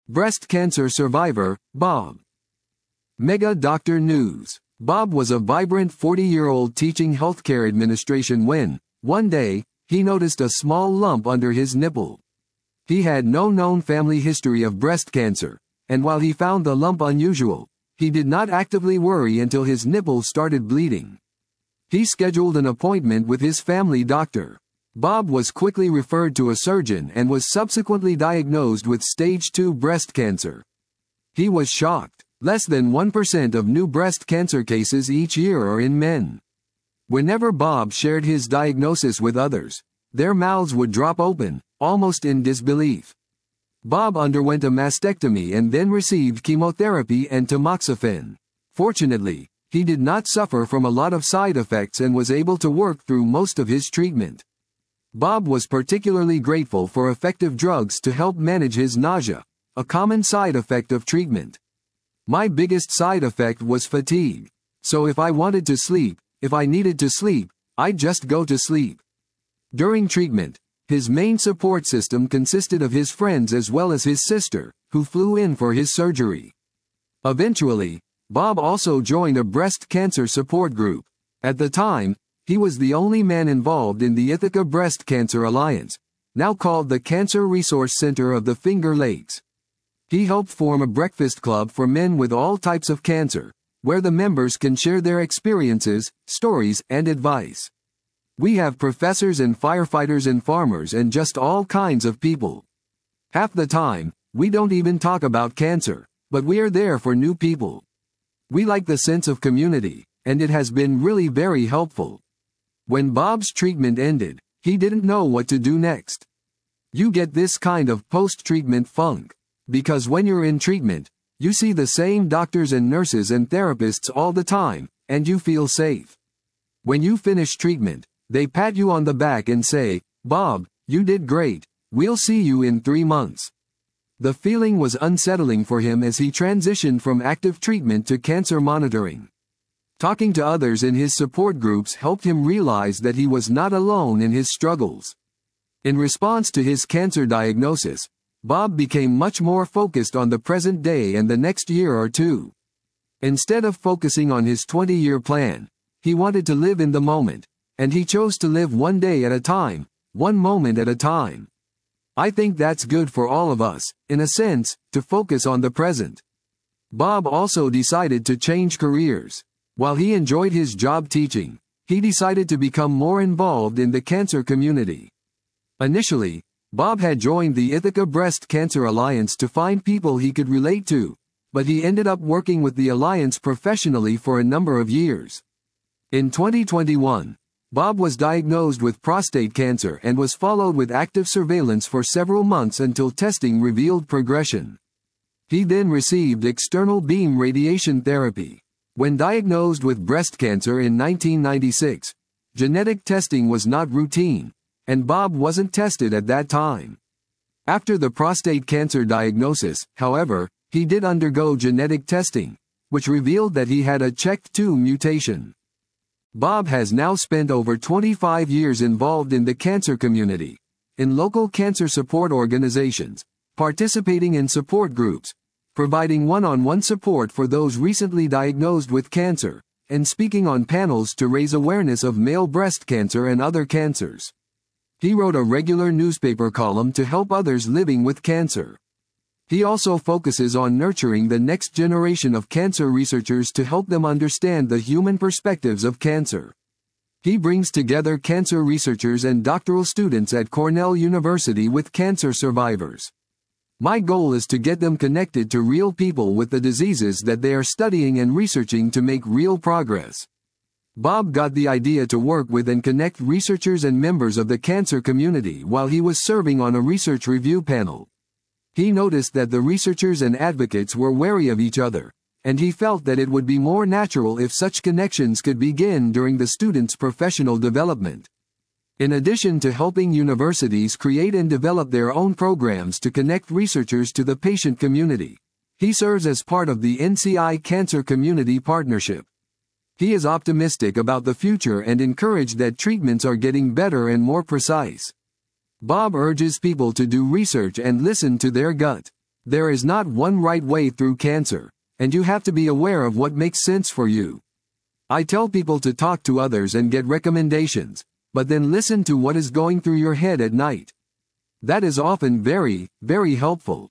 Breast cancer survivor, Bob. Mega Doctor News. Bob was a vibrant 40-year-old teaching healthcare administration when, one day, he noticed a small lump under his nipple. He had no known family history of breast cancer, and while he found the lump unusual, he did not actively worry until his nipple started bleeding. He scheduled an appointment with his family doctor. Bob was quickly referred to a surgeon and was subsequently diagnosed with stage 2 breast cancer. He was shocked. Less than 1% of new breast cancer cases each year are in men. Whenever Bob shared his diagnosis with others, their mouths would drop open, almost in disbelief. Bob underwent a mastectomy and then received chemotherapy and tamoxifen. Fortunately, he did not suffer from a lot of side effects and was able to work through most of his treatment. Bob was particularly grateful for effective drugs to help manage his nausea, a common side effect of treatment. My biggest side effect was fatigue. So if I wanted to sleep, if I needed to sleep, I'd just go to sleep. During treatment, his main support system consisted of his friends as well as his sister, who flew in for his surgery. Eventually, Bob also joined a breast cancer support group. At the time, he was the only man involved in the Ithaca Breast Cancer Alliance, now called the Cancer Resource Center of the Finger Lakes. He helped form a breakfast club for men with all types of cancer, where the members can share their experiences, stories, and advice. We have professors and firefighters and farmers and just all kinds of people. Half the time, we don't even talk about cancer, but we are there for new people. We like the sense of community, and it has been really very helpful. When Bob's treatment ended, he didn't know what to do next. You get this kind of post-treatment funk. Because when you're in treatment, you see the same doctors and nurses and therapists all the time, and you feel safe. When you finish treatment, they pat you on the back and say, "Bob, you did great, we'll see you in 3 months." The feeling was unsettling for him as he transitioned from active treatment to cancer monitoring. Talking to others in his support groups helped him realize that he was not alone in his struggles. In response to his cancer diagnosis, Bob became much more focused on the present day and the next year or two. Instead of focusing on his 20-year plan, he wanted to live in the moment, and he chose to live one day at a time, one moment at a time. I think that's good for all of us, in a sense, to focus on the present. Bob also decided to change careers. While he enjoyed his job teaching, he decided to become more involved in the cancer community. Initially, Bob had joined the Ithaca Breast Cancer Alliance to find people he could relate to, but he ended up working with the alliance professionally for a number of years. In 2021, Bob was diagnosed with prostate cancer and was followed with active surveillance for several months until testing revealed progression. He then received external beam radiation therapy. When diagnosed with breast cancer in 1996, genetic testing was not routine, and Bob wasn't tested at that time. After the prostate cancer diagnosis, however, he did undergo genetic testing, which revealed that he had a CHEK2 mutation. Bob has now spent over 25 years involved in the cancer community, in local cancer support organizations, participating in support groups, providing one-on-one support for those recently diagnosed with cancer, and speaking on panels to raise awareness of male breast cancer and other cancers. He wrote a regular newspaper column to help others living with cancer. He also focuses on nurturing the next generation of cancer researchers to help them understand the human perspectives of cancer. He brings together cancer researchers and doctoral students at Cornell University with cancer survivors. My goal is to get them connected to real people with the diseases that they are studying and researching to make real progress. Bob got the idea to work with and connect researchers and members of the cancer community while he was serving on a research review panel. He noticed that the researchers and advocates were wary of each other, and he felt that it would be more natural if such connections could begin during the students' professional development. In addition to helping universities create and develop their own programs to connect researchers to the patient community, he serves as part of the NCI Cancer Community Partnership. He is optimistic about the future and encouraged that treatments are getting better and more precise. Bob urges people to do research and listen to their gut. There is not one right way through cancer, and you have to be aware of what makes sense for you. I tell people to talk to others and get recommendations, but then listen to what is going through your head at night. That is often very, very helpful.